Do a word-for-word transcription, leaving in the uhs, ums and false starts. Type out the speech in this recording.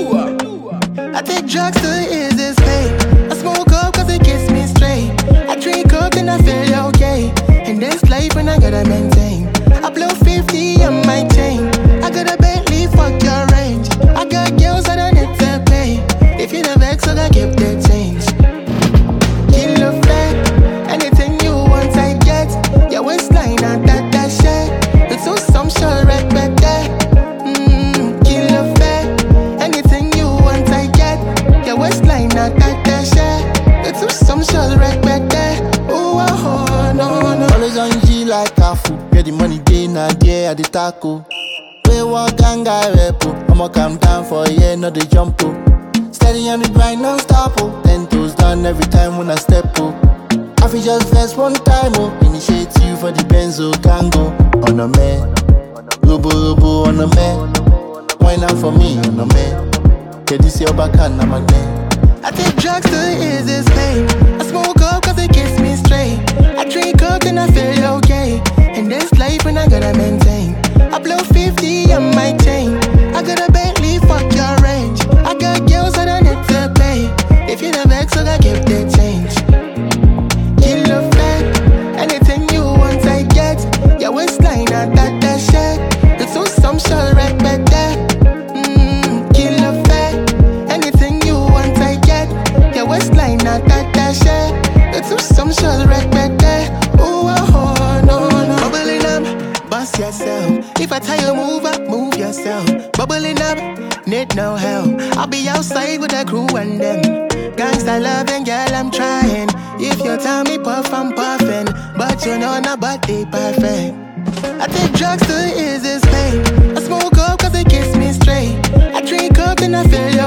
I take drugs to ease this pain. I smoke up cause it gets me straight. I drink coke and I feel okay. In this life when I gotta maintain. I blow fifty on my chain. I got a Bentley, fuck your range. I got girls that I need to pay. If you the vex, I gotta keep the change. Kill a flat, anything you want I get. Your waistline and that, that shit. It's so some shit right back there. Mmm, kill a flat, anything you want I get. Your waistline and that, that shit. It's so some shit right back there. Ooh, oh, oh, no, no. Always on G like a fool. Get the money day na day at the taco. We walk and guy repo. I'ma come down for a year, not the jump oh. Steady on the grind, non stop oh. Ten toes down every time when I step oh. I feel just vex one time oh. Initiate you for the Benzo Gango. On a man, Rubo Rubo on a man. Why not for me on a man? Get this your back and I'm a man. I take drugs to ease this pain. I smoke up cause it gets me straight. I drink coke and I feel okay. In this life when I gotta maintain. I blow fifty on my chain. I got a Bentley, fuck your range. I got girls that I need to pay. If you the vex, I gotta keep the change. Kill a flat, anything you want I get. Your waistline and that, that shit. It's so some shit right back there. Mmm, kill a flat, anything you want I get. Your waistline and that, that shit. It's so some shit right back there. Ooh, oh, oh, no, no. Bubbling up, bust yourself. If I tell you move up, move yourself. Bubbling up, need no help. I'll be outside with the crew and them. Gangsta loving, girl, I'm trying. If you tell me puff, I'm puffing. But you know nobody perfect. I take drugs to ease this pain. I smoke up cause it gets me straight. I drink up and I feel